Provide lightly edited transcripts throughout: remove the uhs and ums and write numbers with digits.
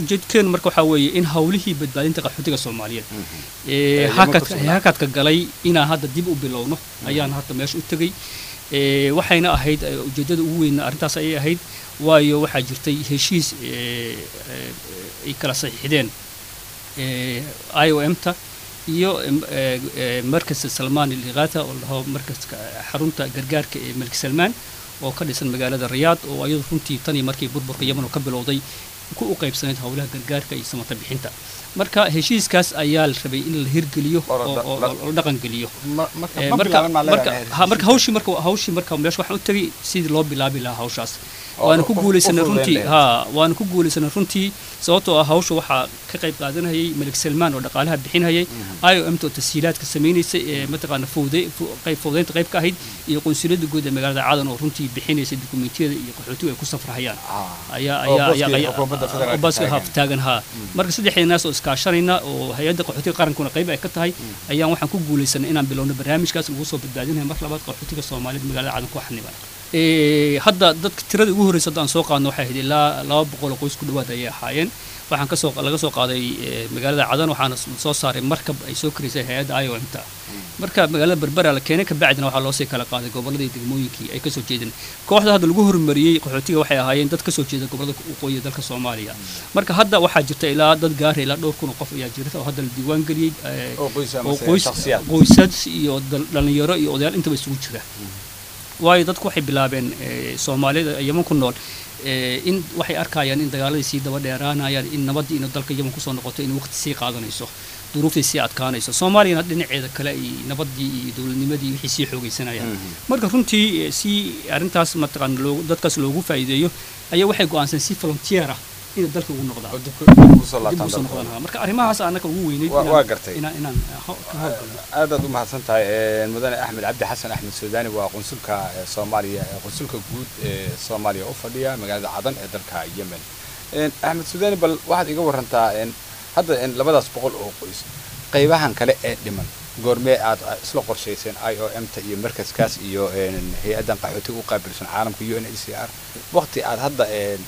ujeedkeen marka waxa weeye in hawlihii badbaadinta qaxootiga Soomaaliyeed hakadka galay inaan hadda dib u bilowno ayaan hadda meesha u tagay waxayna ahayd ujeedada ugu weyn arrintaas ay ahayd waayo waxaa jirtay heshiis ay kala saxiixdeen IOM-ta iyo markas Salmaan al-Ighatha oo markaska xarunta gargaarka ee Malik Salmaan oo ka dhisan magaalada Riyadh oo ayadu runtii tani markii burburka Yemen ka bilowday ku u qaybsanayd hawlaha gargaarka iyo samata bixinta marka heshiiskaas ayaa la rabay in la hirgeliyo oo dhaqan geliyo marka hawshii meesha waxaan u tagay sidii loo bilaabi lahaa hawshaas waana ku guulaysanay runtii sababtoo ah hawsha waxaa ka qayb qaadanayay Malik Salmaan oo dhaqaalaha bixinayay IOM-ta oo tashiilaadka sameeynayay mataqaana fowdeynta qayb ka ahayd iyo qunsuliyadda guud ee magaalada Cadan oo runtii bixinaysay dukumeentiyada iyo qaxootiga ay ku safrayaan ayaa baska taagan marka saddexdeenaas oo iskaashanayna oo hay'adda qaxootiga qarankuna qayb ay ka tahay ayaan waxaan ku guulaysanay inaan bilowno barnaamijkaas ugu soo badbaadinayo mar labaad qaxootiga Soomaaliyeed magaalada Cadan ku xaniban hadda dadka tirada ugu horeysa aan soo qaadno waxay ahayd ilaa 200 qoys ku dhawaad ay ahaayeen waxaan laga soo qaaday magaalada Cadan waxaana soo saaray markab ay soo karisay hay'adda IOM-ta marka magaalada Berbera la keenay ka bacdina waxa loo sii kala qaaday gobolada degmooyinkii ay ka soo jeedeen kooxda hadda lagu hormariyay qaxootiga waxay ahaayeen dad ka soo jeeda gobolada waqooyi dalka Soomaaliya marka hadda waxaa jirta ilaa dad gaaray ilaa 2,000 qof ayaa jirta oo hadda la diiwaan galiyay qoysas iyo dhalinyaro iyo odayaal intaba isugu jira waayo dadku waxay bilaabeen Soomaalida Yemen ku nool in waxay arkayaan in dagaaladii sii daba dheeraanayaan in nabadii in dalka Yemen ku soo noqoto in waqti sii qaadanayso duruuftii sii adkaanayso Soomaaliyana dhinaceeda kale ay nabadii iyo dawladnimadii wixii sii xoogaysanayaan marka runtii si arintaas mataqaan dadkaas loogu faa'iideeyo ayaa waxay go'aansan si volunteer ah in dalka ugu noqdaan marka arrimahaas anaka ugu weyneyd inaan aad u mahadsantahay mudane Axmed Cabdi Xasan Axmed Suudaani waa qunsulka Soomaaliya qunsulka guud ee Soomaaliya u fadhiya magaalada Cadan ee dalka Yemen Axmed Suudaani bal waxaad iga warantaa hadda labadaas boqol oo qoys qaybahan kale ee dhiman goormee aad isla qorshayseen IOM-ta iyo markaskaas iyo hay'addan qaxootiga u qaabilsan caalamka UNHCR waqti aad hadda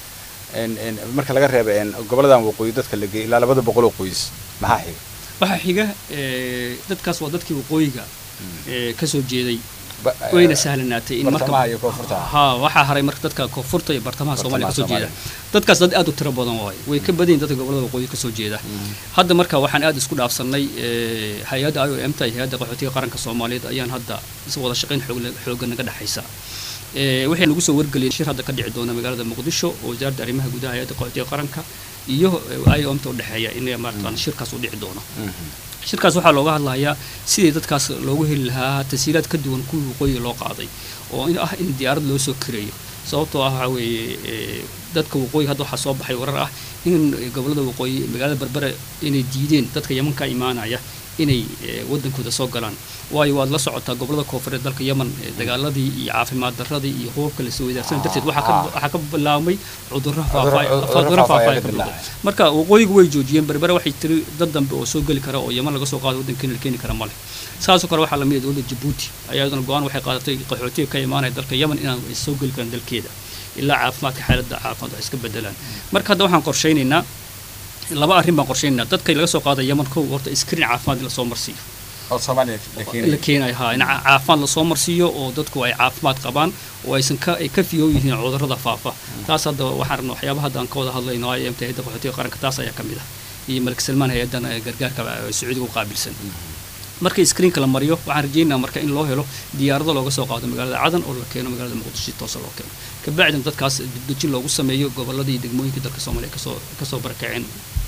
marka laga reebo goboladan waqooyi dadka la geeyay ilaa 200 oo qoys maxaa xiga dadkaas waa dadkii waqooyiga ka soo jeeday wayna sahlanaatay in marka waxa haray marka dadka koonfurta iyo bartamaha Soomaaliya ka soo jeeda dadkaas dad aad u tiro badan way ka badan dadka gobolada waqooyi ka soo jeeda hadda marka waxaan aad isku dhaafsanay hay'adda IOM-ta iyo hay'adda qaxootiga qaranka Soomaaliyeed ayaan hadda is wada shaqayn xooggan naga dhaxaysa waxay nagu soo wargeliyeen shir hadda ka dhici doona magaalada Muqdisho oo wasaaradda arrimaha gudaha hay'adda qaxootiga qaranka iyo IOM-ta u dhaxeeya in markaan shirkaas u dhici doono shirkaas waxaa looga hadlayaa sidii dadkaas loogu heli lahaa tashiilaad ka duwan kuwii waqooyiga loo qaaday oo in diyaarad loo soo kireeyo sababtoo ah waxa weeye dadka waqooyi hadda waxaa soo baxay warar ah in gobolada waqooyi magaalada Berbera inay diideen dadka Yemen ka imaanaya inay wadankooda soo galaan waayo waad la socotaa gobolada koonfureed dalka Yemen dagaaladii iyo caafimaad darradii iyo hubabka la soo wadaagsan darteed waxa ka bilaabmay cudurro faafay marka waqooyigu way joojiyeen Berbera waxay tiri dad dambe oo soo gali kara oo Yemen laga soo qaado wadankeena la keeni kara male saasoo kale waxa la mid ah dowladda Djibouti ayaduna go'aan waxay qaadatay qaxootiga ka imaanaya dalka Yemen inaan soo gali karin dalkeeda ilaa caafimaadka xaaladda caafimaad iska bedelaan marka hadda waxaan qorsheynaynaa laba arrin baan qorsheynaa dadka laga soo qaaday Yemen kow horta iskrin caafimaad la soo marsiyo oo Soomaaliya la keenay in caafimaad la soo marsiyo oo dadku ay caafimaad qabaan oo aysan ka fiyo yihiin cudurrada faafa taas hadda waxaan rabnaa waxyaabaha hadda aan ka wada hadlayno IOM-ta hay'adda qaxootiga qaranka taas ayaa kamid ah iyo Malik Salmaan hay'addan gargaarka Sacuudiga u qaabilsan marka iskrinka la mariyo waxaan rajaynayaa marka in loo helo diyaarado looga soo qaado magaalada Cadan oo la keeno magaalada Muqdisho toos loo keeno ka bacdina dadkaas dib loogu sameeyo goboladii degmooyinka dalka Soomaaliya ka soo barakaceen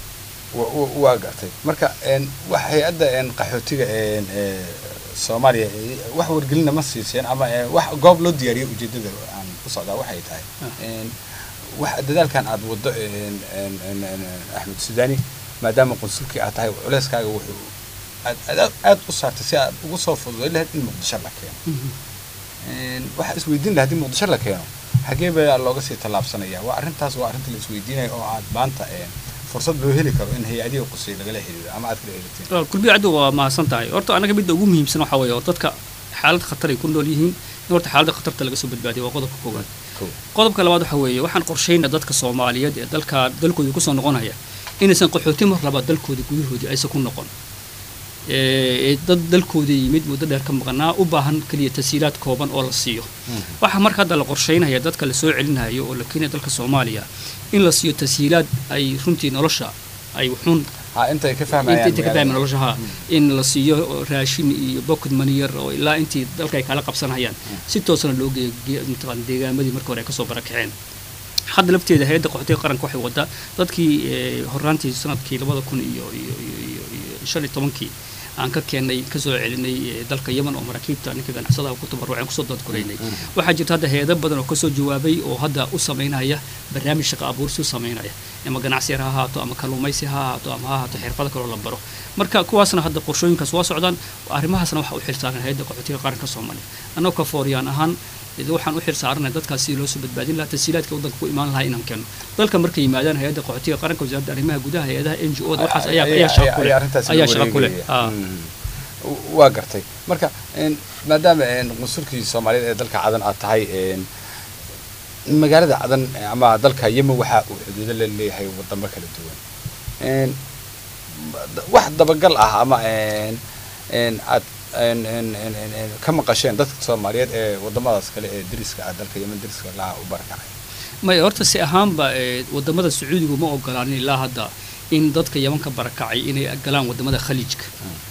waa gartay marka wax hay'adda qaxootiga Soomaaliya wax wargelina ma siiseen ama wax goob loo diyaariyay ujeedada aan ku socdaa waxay tahay wax dadaalkan aad wado Axmed Suudaani maadaama qunsulkii aad tahay culeyskaaga wuxuu aad u saartay si aad ugu soo fududay lahayd in Muqdisho la keeno waxa isweydiin lahayd in Muqdisho la keeno xagee baa looga sii tallaabsanaya waa arrintaas waa arrinta la isweydiinayo oo aad maanta fursad loo heli karo in hay'adiga qusay laga xiriiro ama aad kala xiriirteen kulbi cadu waa mahadsan tahay horta anaga midda ugu muhiimsan waxa weeye dadka xaalad khatar ay ku nool yihiin horta xaalada khatarta laga soo badbaadiyo waa qodobka koowaad qodobka labaad waxa weeye waxaan qorsheynaa dadka Soomaaliyeed ee dalkooda ku soo noqonaya inaysan qaxooti mar labaad dalkooda gudahoodii aysan ku noqon dad dalkooda yimid muddo dheer ka maqnaa u baahan kaliya tasiilaad kooban oo la siiyo waxa marka hadda la qorsheynaya dadka la soo celinayo oo la keenayo dalka Soomaaliya in la siiyo tasiilaad ay runtii nolosha ay wuxuun inta ka fahmayaan nolosha in la siiyo raashin iyo pocket money yar oo ilaa intii dalka ay kala qabsanayaan si toosna loo geeyo deegaamadii markii hore ka soo barakaceen hadda lafteeda hay'adda qaxootiga qaranka waxay wadaa dadkii horaantii sanadkii 2015 aan ka keenay ka soo celinay dalka Yemen oo maraakiibta ninka ganacsadaha ku tabaruceen kusoo dadkuleynay waxaa jirta hadda hay'ado badan oo ka soo jawaabay oo hadda u sameynaya barnaamij shaqo abuur soo sameynaya ama ganacsi ha ahaato ama kalluumaysi ha ahaato ama ha ahaato xirfado kale oo la baro marka kuwaasna hadda qorshooyinkaas waa socdaan arrimahaasna waxa u xilsaaran hay'adda qaxootiga qaranka Soomaaliya anagoo ka fooriyaan ahaan waxaan u xilsaaranay dadkaas si loo soo badbaadin lahaa tasiilaadka waddanka ku imaan lahaa inaan keeno dalka markay yimaadaan hay'adda qaxootiga qaranka wasaaradda arrimaha gudaha hay'adaha NGO waxaas ayaa shaqo ku leh waa gartay marka maadaama qunsulkii Soomaaliyeed ee dalka Cadan aad tahay magaalada Cadan ama dalka Yemen waxa uu xuduud la leeyahay wadamo kala duwan wax dabagal ah ama aad كم قشين دتك Soomaaliyeed ee wadamadaas kale ee dariska ah dalka Yemen dariska la u barakacay ma horta si ahaanba wadamada Sacuudiga ma ogolaan ilaa hadda in dadka Yemen ka barakacay inay galaan wadamada Khaliijka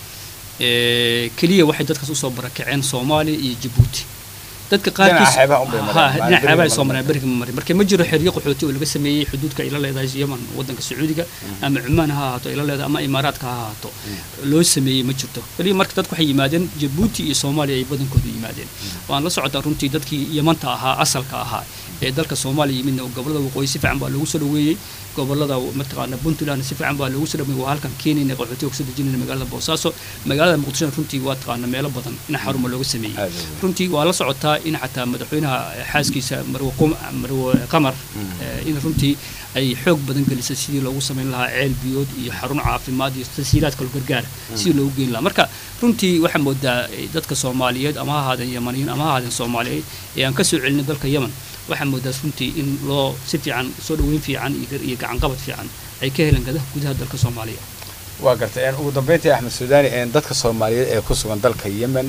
kaliya waxay dadkaas u soo barakaceen Soomaaliya iyo Djibouti dadka qaarkiis xeebaha Soomaaliya bariga markay ma jiro xiriir qaxooti oo laga sameeyay xuduudka ila leedahay Yemen wadanka Sacuudiga ama Cumaan ha ahaato ila leedahay ama Imaaraadka ha ahaato loo sameeyay ma jirto kaliya marka dadku waxay yimaadeen Djibouti iyo Soomaaliya ay badankoodu yimaadeen waan la socdaa runtii dadkii Yemanta ahaa asalka ahaa ee dalka Soomaaliya yimid gobolada waqooyi si fiican baa lagu soo dhaweeyay gobolada mataqaana Puntland si fiican baa lagu soo dhaweeyay waa halkan Kenya qaxootiga ku soo dejinayna magaalada Boosaaso magaalada Muqdisho runtii waa taqaana meelo badan in xarumo looga sameeyay runtii waa la socotaa in xataa madaxweynaha xaaskiisa Marwo Qamar in runtii ay xoog badan gelisay sidii loogu sameyn lahaa ceel biyood iyo xarun caafimaad iyo tasiilaad kale gargaar si loo geyn lahaa marka runtii waxa moodaa dadka Soomaaliyeed ama ahaadeen Yemeniyiin ama ahaadeen Soomaaliyeed ee aan ka soo celinay dalka Yemen waxa moodaa runtii in loo si fiican soo dhaweyn fiican iyo gacan qabad fiican ay ka helaan gudaha dalka Soomaaliya waa gartay ugu dambeyntii Axmed Suudaani dadka Soomaaliyeed ee ku sugan dalka Yemen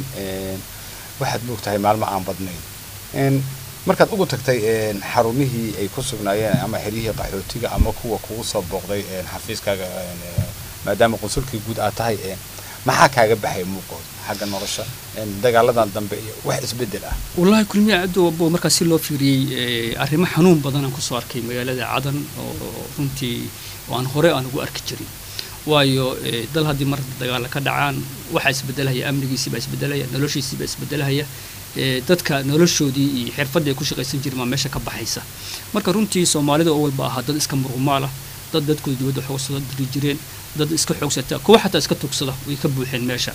waxaad moogtahay maalmo aan badnayn markaad ugu tagtay xarumihii ay ku sugnaayeen ama xiriirka qaxootiga ama kuwa kugu soo booqday xafiiskaaga maadaama qunsulkii guud aad tahay maxaa kaaga baxay muuqood xagga nolosha dagaaladan dambe iyo wax isbedel ah wallahi kulmiya aad oo marka si loo fiiriyay arrimo xanuun badan aan ku soo arkay magaalada Cadan oo runtii waan hore aan ugu arki jiray waayo dal hadii mar dagaal ka dhacaan waxa isbedelaya amnigiisa ba isbedelaya noloshiisa ba isbedelaya dadka noloshoodii iyo xirfadda ay ku shaqaysan jireen meesha ka baxaysa marka runtii Soomaalida oo walba ah dad iska murumaala dadkooda dibadda xoogsan diri jireen dad iska xoogsata kuwa xataa iska tugsada way ka buuxeen meesha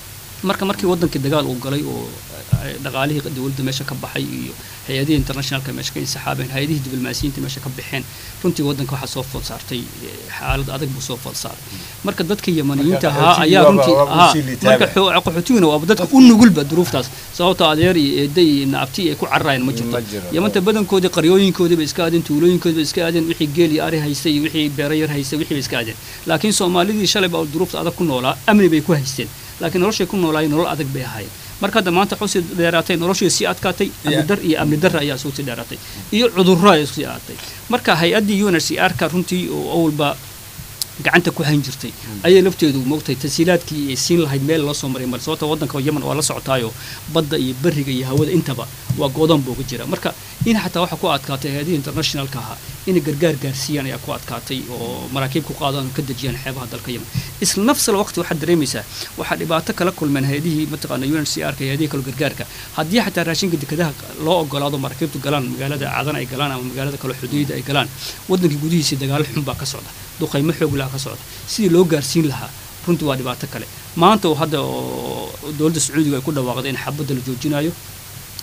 markii wadankii dagaal uu galay oo dhaqaalihii dawladda meesha ka baxay iyo hay'adaha internationalka meesha ka insaxaabeen hay'adaha diblomaasiyiinta meesha ka baxeen runtii wadanka waxa soo food saartay xaalad adag buu soo food saaray marka dadka Yemeniyiinta ayaa runtii marka qaxootiguna waa dadka u nugulba duruuftaas sababtoo adeer iyo eeday naabti ay ku carrayeen ma jirto Yemanta badankoodii qaryooyinkoodii bay iska aadeen tuulooyinkoodii bay iska aadeen wixii geel iyo ari haystay iyo wixii beero yar haystay wixii bay iska aadeen laakiin Soomaalidii shalay baa duruufta adag ku noolaa amni bay ku haysteen laakiin noloshay ku noolaayeen nolol adag bay ahaayeen marka maanta xusi dheeraatay noloshii si adkaatay amni dar ayaa soo dheeraatay iyo cudurro ay soo aatay marka hay'adii UNHCR ka runtii oo awalba gacanta ku hayn jirtay ayay lafteedu moogtay tasiilaadkii ay siin lahayd meel loo soo maray sababta wadanka Yemen waa la socotaayo badda iyo bariga iyo hawada intaba waa goodan booga jira marka in xataa waxa ku adkaatay hay'adaha internationalka ah in gargaar gaarsiiyaan ayaa ku adkaatay oo maraakiib ku qaadaan ka dajiyaan xeebaha dalka Yemen isla nafs waqti waxa dareemaysaa waxa dhibaato kala kulmeen hay'adihii mataqaana UNHCR ka hay'adaha kala gargaarka haddii xataa raashinka dekedaha loo ogolaado maraakiibtu galaan magaalada Cadan ay galaan ama magaalada kale xuduudda ay galaan wadanka gudihiisa dagaal xun baa ka socda duqaymo xoog leh ka socda sidii loo gaarsiin lahaa runtii waa dhibaato kale maanta oo hadda dawladda Sacuudiga ay ku dhawaaqday in xabadda la joojinayo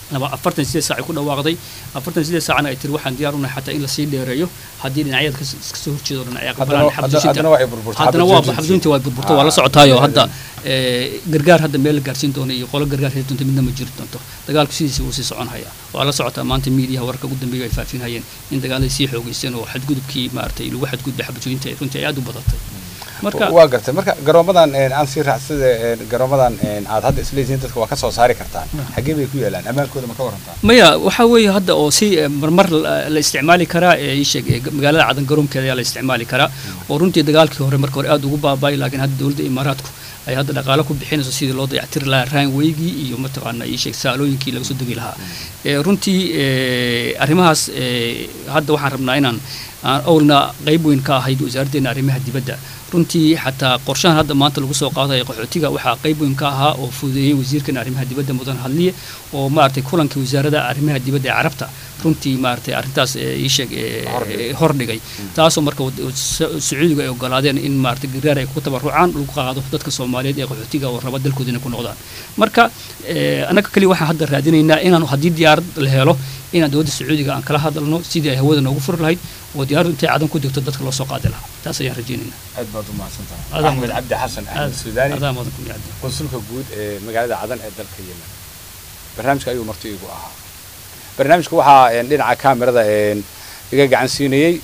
laba 48 saac ku dhawaaqday 48 saacna ay tiri waxaan diyaar u nahay xataa in la sii dheereeyo haddii dhinacyada ka soo horjeedo dhinacyo qabalaan haddana waa ay burburtay haddana waa xabsuunta waa burburtay waa la socotaayo hadda gargaar hadda meel la gaarsiin doono iyo qolo gargaar heli doonto midna ma jiri doonto dagaalku sidiisa uu sii socon hayaa waa la socotaa maanta miidiyaha warka ugu dambeeya ay faafinayeen in dagaalada sii xoogeysteen oo xadgudubkii maartay lagu xadgudbay xabsuunta ay runtii aad u badatay marka waa gartay marka garoomadan aan sii raacsada garoomadan aad hadda isleeyihiin dadka waa ka soo saari kartaan xagee bay ku yaalaan amaankooda ma ka warantaa maya waxa weeye hadda oo si marmar la isticmaali karaa ii sheeg magaalada cadan garoonkeeda ayaa la isticmaali karaa oo runtii dagaalkii hore marka hore aad ugu baabay laakiin hadda dawladda imaaraadku ay hadda dhaqaale ku bixinayso sidii loo dayactiri lahaa raanweygii iyo mataqaana ii sheeg saalooyinkii laga soo degi lahaa runtii arrimahaas hadda waxaan rabnaa inaan awlna qayb weyn ka ahayd wasaaraddeena arrimaha dibadda runtii xataa qorshahan hadda maanta lagu soo qaadayo qaxootiga waxaa qayb weyn ka ahaa oo fududeeyey wasiirkan arrimaha dibadda mudan hadliye oo maaragtay kulankii wasaaradda arrimaha dibadda ee carabta runtii maaragtay arrintaas ii sheeg hordhigay taasoo marka sacuudiga ay ogolaadeen in maaragtay gargaar ay ku tabarucaan lagu qaado dadka soomaaliyeed ee qaxootiga oo raba dalkooda inay ku noqdaan marka annaga kaliya waxaan hadda raadinaynaa inaan haddii diyaarad la helo inaan dowladda sacuudiga aan kala hadalno sidii ay hawada noogu furi lahayd oo diyaaradu intay cadan ku degto dadka loo soo qaadi lahaa taas ayaan rajaynaynaa aad baad u mahadsantahay axmed cabdi xasan axmed suudaani qunsulka guud ee magaalada cadan ee dalka yemen barnaamijka ayuu marti igu ahaa barnaamijka waxaa dhinaca kaamirada iga gacan siinayey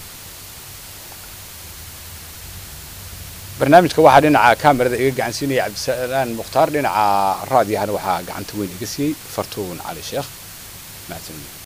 barnaamijka waxaa dhinaca kaamirada iga gacan siinayay cabdisalaan mukhtaar dhinaca raadiyahana waxaa gacanta weyn iga siiyey fartuun cali sheekh mahadsanid